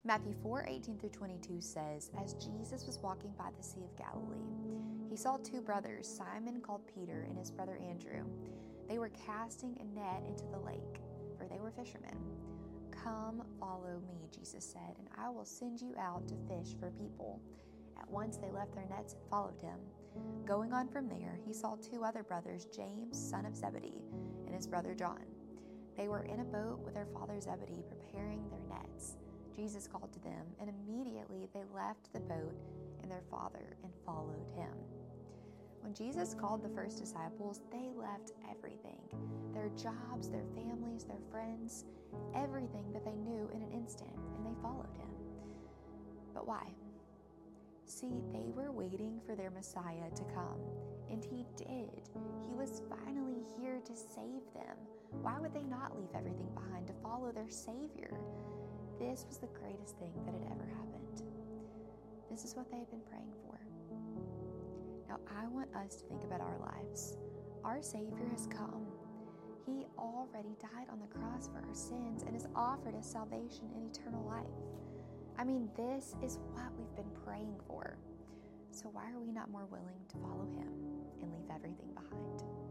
Matthew 4:18-22 says, "As Jesus was walking by the Sea of Galilee, he saw two brothers, Simon called Peter and his brother Andrew. They were casting a net into the lake, for they were fishermen. 'Come, follow me,' Jesus said, 'and I will send you out to fish for people.' At once they left their nets and followed him. Going on from there, he saw two other brothers, James, son of Zebedee, and his brother John. They were in a boat with their father Zebedee, preparing their nets. Jesus called to them, and immediately they left the boat and their father and followed him." When Jesus called the first disciples, they left everything: their jobs, their families, their friends, everything that they knew in an instant, and they followed him. But why? See, they were waiting for their Messiah to come, and he did. He was finally here to save them. Why would they not leave everything behind to follow their Savior? This was the greatest thing that had ever happened. This is what they had been praying for. Now, I want us to think about our lives. Our Savior has come. He already died on the cross for our sins and has offered us salvation and eternal life. I mean, this is what we've been praying for. So why are we not more willing to follow him and leave everything behind?